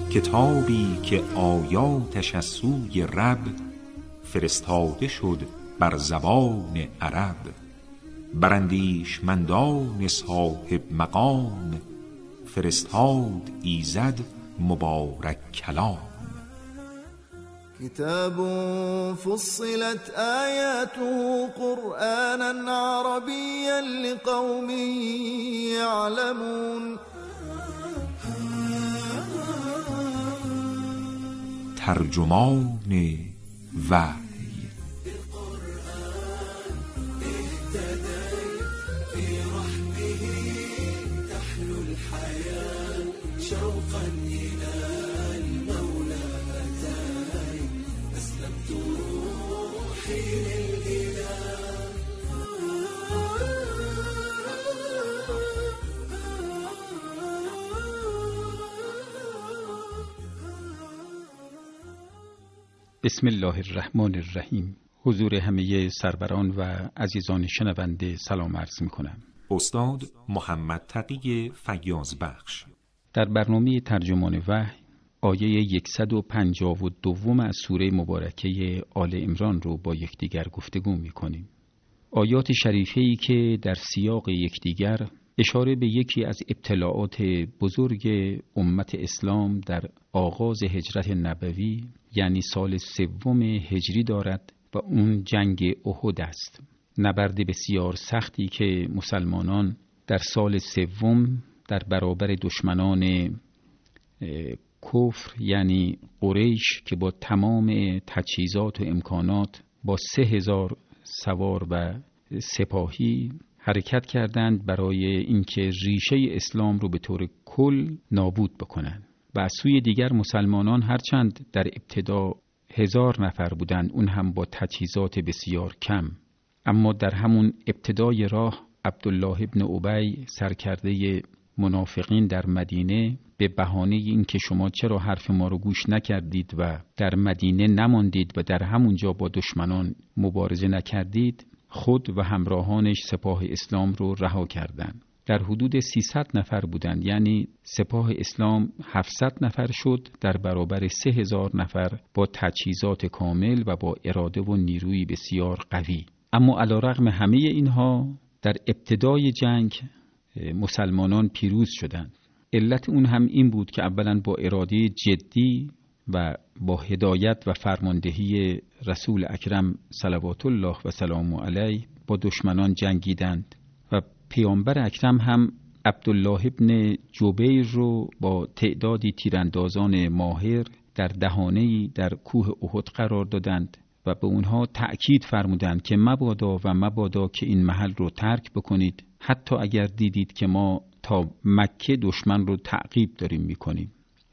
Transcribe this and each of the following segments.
کتابی که آیاتش از سوی رب فرستاده شد بر زبان عرب. بر اندیشمندان صاحب مقام فرستاد ایزد مبارک کلام. کتاب فصلت آیاته قرآنا عربیا لقوم یعلمون. ترجمان وحی. بسم الله الرحمن الرحیم. حضور همه سروران و عزیزان شنونده سلام عرض می کنم. استاد محمد تقی فیاض بخش. در برنامه ترجمان وحی آیه 152 از سوره مبارکه آل عمران رو با یکدیگر گفتگو می کنیم. آیات شریفه‌ای که در سیاق یکدیگر اشاره به یکی از ابتلاعات بزرگ امت اسلام در آغاز هجرت نبوی یعنی سال 3 هجری دارد و اون جنگ احد است. نبرد بسیار سختی که مسلمانان در سال 3 در برابر دشمنان کفر یعنی قریش که با تمام تجهیزات و امکانات با 3000 سوار و سپاهی حرکت کردند برای اینکه ریشه اسلام رو به طور کل نابود بکنند. و از سوی دیگر مسلمانان هرچند در ابتدا 1000 نفر بودند، اون هم با تجهیزات بسیار کم، اما در همون ابتدای راه عبدالله ابن ابی سرکرده منافقین در مدینه به بهانه اینکه شما چرا حرف ما رو گوش نکردید و در مدینه نماندید و در همونجا با دشمنان مبارزه نکردید، خود و همراهانش سپاه اسلام رو رها کردند. در حدود 300 نفر بودند، یعنی سپاه اسلام 700 نفر شد در برابر 3000 نفر با تجهیزات کامل و با اراده و نیروی بسیار قوی. اما علیرغم همه اینها در ابتدای جنگ مسلمانان پیروز شدند. علت اون هم این بود که اولا با اراده جدی و با هدایت و فرماندهی رسول اکرم صلوات الله و سلامه علیه با دشمنان جنگیدند و پیامبر اکرم هم عبدالله ابن جبیر رو با تعدادی تیراندازان ماهر در دهانه‌ای در کوه احد قرار دادند و به اونها تأکید فرمودند که مبادا که این محل رو ترک بکنید، حتی اگر دیدید که ما تا مکه دشمن رو تعقیب داریم میکنیم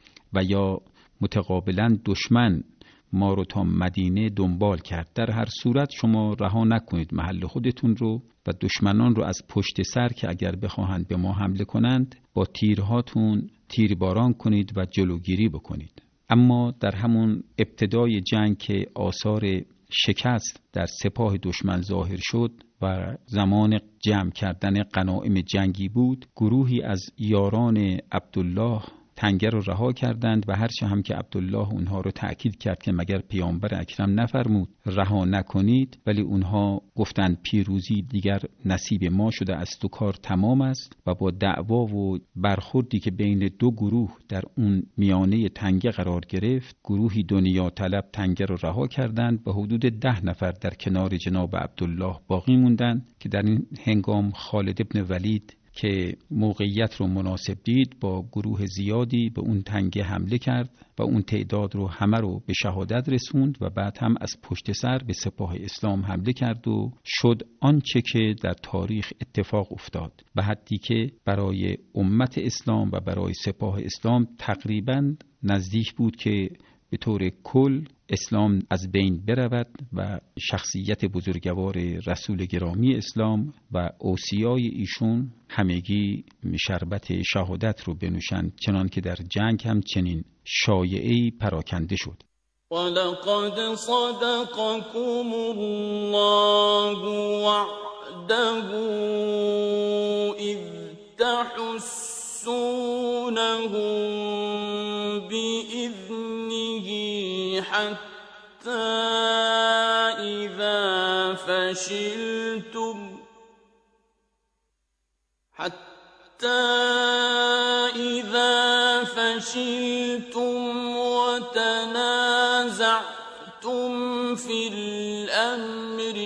و یا متقابلا دشمن ما رو تا مدینه دنبال کرد، در هر صورت شما رها نکنید محل خودتون رو و دشمنان رو از پشت سر که اگر بخواهند به ما حمله کنند با تیرهاتون تیرباران کنید و جلوگیری بکنید. اما در همون ابتدای جنگ که آثار شکست در سپاه دشمن ظاهر شد و زمان جمع کردن غنایم جنگی بود، گروهی از یاران عبدالله تنگه رو رها کردند و هرچه هم که عبدالله اونها رو تأکید کرد که مگر پیامبر اکرم نفرمود رها نکنید، ولی اونها گفتند پیروزی دیگر نصیب ما شده است و کار تمام است و با دعوا و برخوردی که بین دو گروه در اون میانه تنگه قرار گرفت، گروهی دنیا طلب تنگه رو رها کردند و حدود 10 نفر در کنار جناب عبدالله باقی موندند که در این هنگام خالد ابن ولید که موقعیت رو مناسب دید با گروه زیادی به اون تنگه حمله کرد و اون تعداد رو همه رو به شهادت رسوند و بعد هم از پشت سر به سپاه اسلام حمله کرد و شد آنچه که در تاریخ اتفاق افتاد، به حدی که برای امت اسلام و برای سپاه اسلام تقریباً نزدیک بود که به طور کل اسلام از بین برود و شخصیت بزرگوار رسول گرامی اسلام و اوصیای ایشون همگی شربت شهادت رو بنوشند، چنان که در جنگ هم چنین شایعه‌ای پراکنده شد. وَلَقَدْ صَدَقَكُمُ اللَّهُ وَعْدَهُ إِذْ تَحُسُّونَهُم بإذنه حتى إذا فشلتم وتنازعتم في الأمر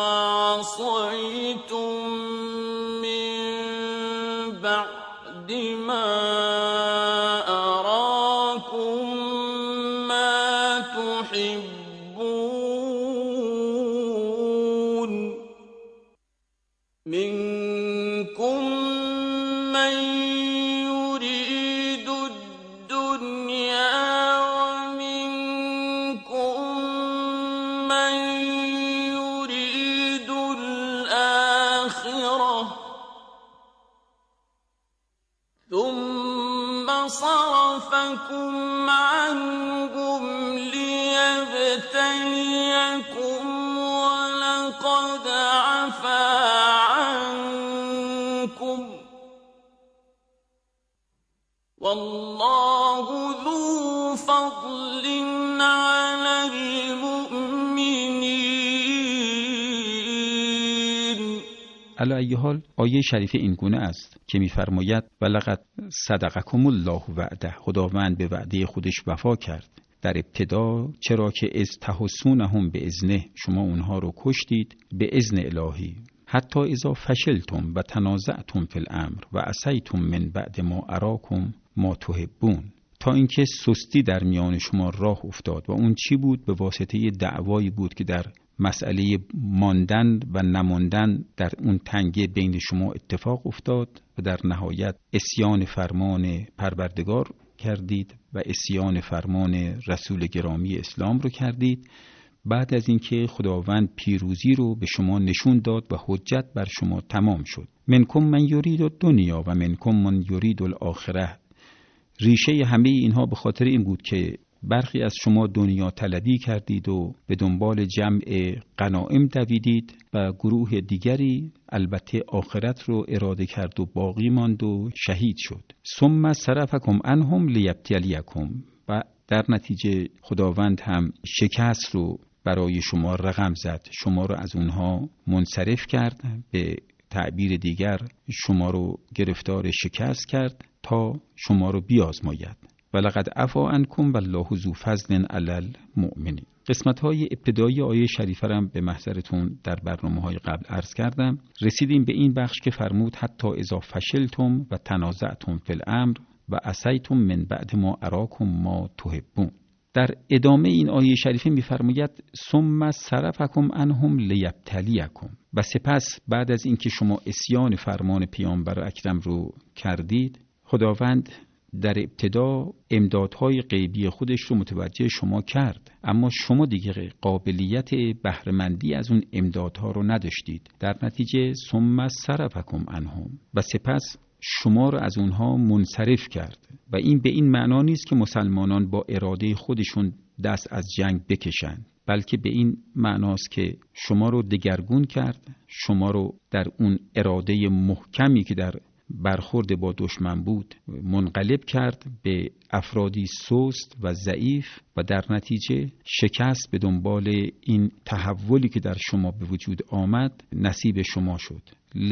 وعصيتم من بعد ما أراكم ما تحبون منكم من يريد الدنيا ومنكم من يريد الآخرة ثم صرفكم عنهم ليبتليكم ولقد عفا عنكم والله ذو فضل على المؤمنین. علی ای حال آیه شریف این گونه است که می‌فرماید ولقد صدقکم الله وعده، خداوند به وعده خودش وفا کرد در ابتدا، چرا که از تحسونهم به اذنه، شما اونها رو کشتید به اذن الهی، حتی اذا فشلتم و تنازعتم فی الامر و عصیتم من بعد ما اراکم ما تحبون، تا اینکه سستی در میان شما راه افتاد. و اون چی بود؟ به واسطه دعوایی بود که در مسئله ماندن و نماندن در اون تنگه بین شما اتفاق افتاد و در نهایت عصیان فرمان پروردگار کردید و عصیان فرمان رسول گرامی اسلام رو کردید. بعد از اینکه خداوند پیروزی رو به شما نشون داد و حجت بر شما تمام شد. منکم من یرید الدنیا و منکم من یرید الاخره. ریشه همه اینها به خاطر این بود که برخی از شما دنیا طلبی کردید و به دنبال جمع غنایم دویدید و گروه دیگری البته آخرت رو اراده کرد و باقی ماند و شهید شد. ثم صرفکم عنهم لیبتلیکم، و در نتیجه خداوند هم شکست رو برای شما رقم زد، شما رو از اونها منصرف کرد، به تعبیر دیگر شما رو گرفتار شکست کرد تا شما رو بیازماید. ولقد عفا عنکم والله ذو فضل علی المؤمنین. قسمت‌های ابتدایی آیه شریفه را به محضرتون در برنامه‌های قبل عرض کردم. رسیدیم به این بخش که فرمود حتی اذا فشلتم و تنازعتم فی الامر و عصیتم من بعد ما اراکم ما تحبون. در ادامه این آیه شریفه می‌فرماید ثم صرفکم عنهم لیبتلیکم، و سپس بعد از اینکه شما عصیان فرمان پیامبر اکرم رو کردید، خداوند در ابتدا امدادهای غیبی خودش رو متوجه شما کرد، اما شما دیگه قابلیت بهره‌مندی از اون امدادها رو نداشتید. در نتیجه ثم صرفکم عنهم، و سپس شما رو از اونها منصرف کرد. و این به این معنا نیست که مسلمانان با اراده خودشون دست از جنگ بکشند، بلکه به این معناست که شما رو دگرگون کرد، شما رو در اون اراده محکمی که در برخورد با دشمن بود منقلب کرد به افرادی سست و ضعیف، و در نتیجه شکست به دنبال این تحولی که در شما به وجود آمد نصیب شما شد.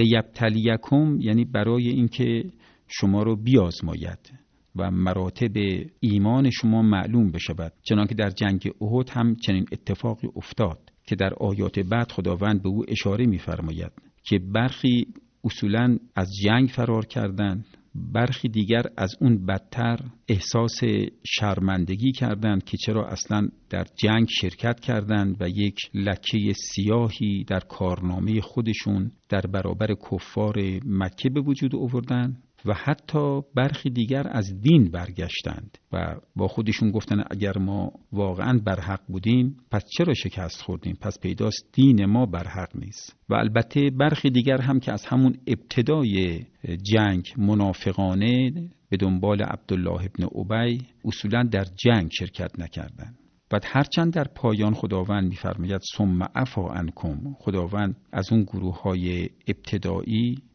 لیبتلیکم یعنی برای اینکه شما رو بیازماید و مراتب ایمان شما معلوم بشود، چنانکه در جنگ احد هم چنین اتفاقی افتاد که در آیات بعد خداوند به او اشاره می‌فرماید که برخی اصولاً از جنگ فرار کردند، برخی دیگر از اون بدتر احساس شرمندگی کردند که چرا اصلاً در جنگ شرکت کردند و یک لکه سیاهی در کارنامه خودشون در برابر کفار مکه به وجود آوردند، و حتی برخی دیگر از دین برگشتند و با خودشون گفتن اگر ما واقعاً برحق بودیم پس چرا شکست خوردیم؟ پس پیداست دین ما برحق نیست. و البته برخی دیگر هم که از همون ابتدای جنگ منافقانه به دنبال عبدالله ابن ابی اصولاً در جنگ شرکت نکردند. و هرچند در پایان خداوند می‌فرماید ثم عفا عنکم، خداوند از اون گروه‌های ابتدایی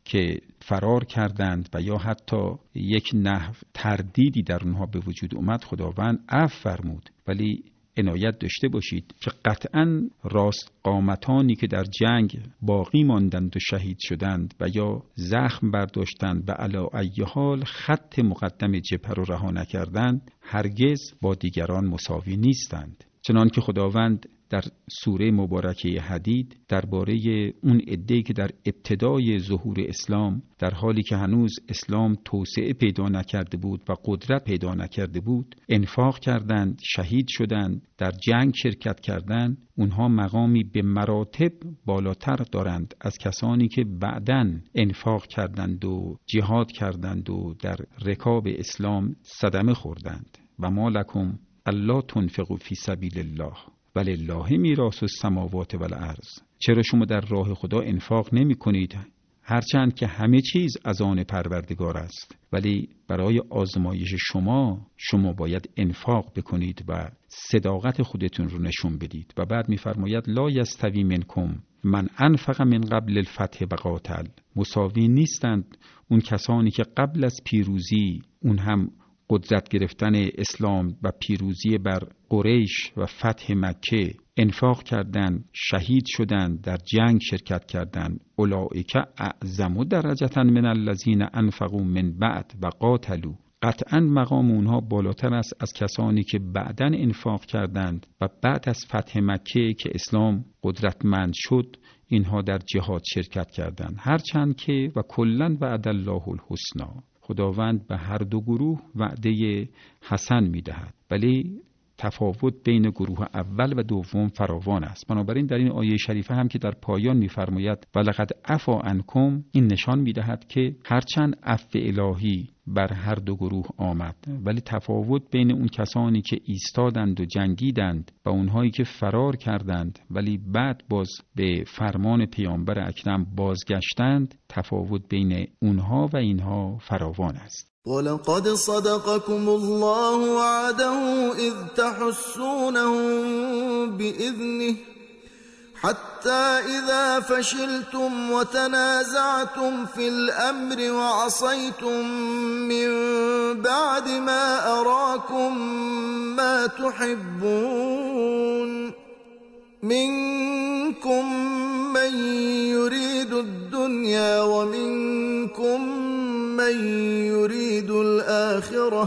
که فرار کردند و یا حتی یک نحو تردیدی در اونها به وجود اومد، خداوند عفو فرمود. ولی عنایت داشته باشید که قطعاً راست قامتانی که در جنگ باقی ماندند و شهید شدند و یا زخم برداشتند و علی ای حال خط مقدم جبهه رو رها نکردند، هرگز با دیگران مساوی نیستند. چنانکه خداوند در سوره مبارکه حدید درباره اون عده‌ای که در ابتدای ظهور اسلام، در حالی که هنوز اسلام توسعه پیدا نکرده بود و قدرت پیدا نکرده بود، انفاق کردند، شهید شدند، در جنگ شرکت کردند، اونها مقامی به مراتب بالاتر دارند از کسانی که بعداً انفاق کردند و جهاد کردند و در رکاب اسلام صدمه خوردند. و ما لکم الا تنفقوا فی سبیل الله ولله میراث السماوات والارض. چرا شما در راه خدا انفاق نمی کنید؟ هرچند که همه چیز از آن پروردگار است، ولی برای آزمایش شما باید انفاق بکنید و صداقت خودتون رو نشون بدید. و بعد می‌فرماید لا یستوی منکم من انفق من قبل الفتح و قاتل. مساوی نیستند اون کسانی که قبل از پیروزی، اون هم قدرت گرفتن اسلام و پیروزی بر قریش و فتح مکه، انفاق کردند، شهید شدند، در جنگ شرکت کردند. اولئک اعظم درجة من الذین انفقوا من بعد و قاتلوا. قطعاً مقام اونها بالاتر است از کسانی که بعداً انفاق کردند و بعد از فتح مکه که اسلام قدرتمند شد، اینها در جهاد شرکت کردند. هرچند که و کلاً وعد الله الحسنی، خداوند به هر دو گروه وعده حسن می‌دهد، ولی تفاوت بین گروه اول و دوم فراوان است. بنابراین در این آیه شریفه هم که در پایان می‌فرماید ولقد عفا عنکم، این نشان می‌دهد که هرچند عفو الهی بر هر دو گروه آمد، ولی تفاوت بین اون کسانی که ایستادند و جنگیدند و اونهایی که فرار کردند ولی بعد باز به فرمان پیامبر اکرم بازگشتند، تفاوت بین اونها و اینها فراوان است. ولقد صدقكم الله وعده إذ تحسونهم بإذنه حتى إذا فشلتم وتنازعتم في الأمر وعصيتم من بعد ما أراكم ما تحبون منكم من يريد الدنيا ومنكم من يريد الآخرة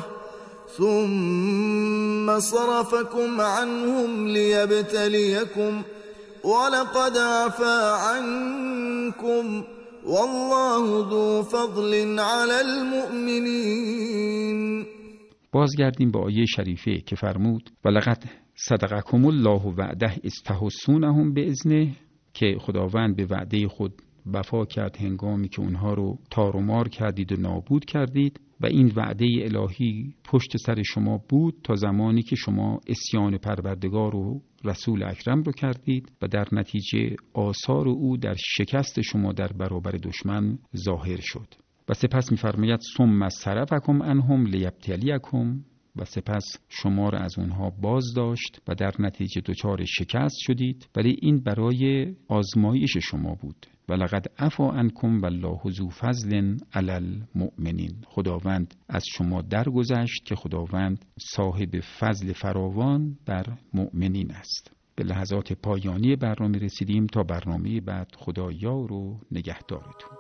ثم صرفكم عنهم ليبتليكم ولقد عفا عنكم والله ذو فضل على المؤمنين. بازگردیم به آیه شریفه که فرمود ولقد صدقکم الله وعده اذ تحسونهم باذنه، که خداوند به وعده خود وفا کرد هنگامی که اونها رو تار و مار کردید و نابود کردید و این وعده الهی پشت سر شما بود تا زمانی که شما عصیان پروردگار و رسول اکرم رو کردید و در نتیجه آثار او در شکست شما در برابر دشمن ظاهر شد. و سپس می‌فرماید ثم صرفکم عنهم لیبتلیکم، و سپس شما را از اونها باز داشت و در نتیجه دچار شکست شدید، ولی این برای آزمایش شما بود. ولقد عفا عنکم والله ذو فضل علی المؤمنین. خداوند از شما درگذشت که خداوند صاحب فضل فراوان بر مؤمنین است. به لحظات پایانی برنامه رسیدیم. تا برنامه بعد خدا یار و نگهدارتون.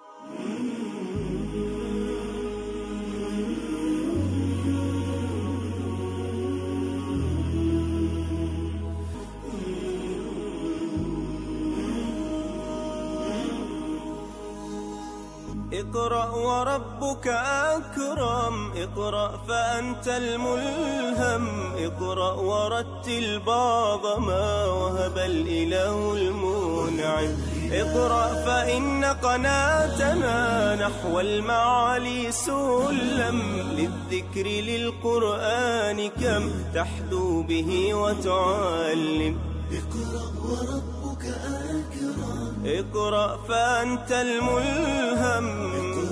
اقرأ وربك أكرم اقرأ فأنت الملهم اقرأ ورتل بعض ما وهب الإله المنعم اقرأ فإن قناتنا نحو المعالي سلم للذكر للقرآن كم تحدو به وتعلم اقرأ وربك أكرم اقرأ فأنت الملهم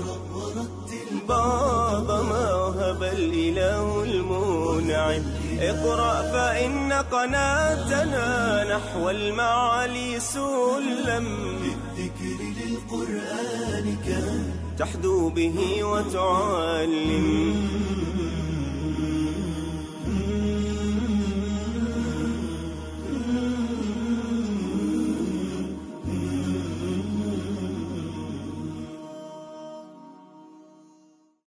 بعض ما وهب الإله المنعم اقرأ فإن قناتنا نحو المعالي سلم للذكر تحدو به وتعلم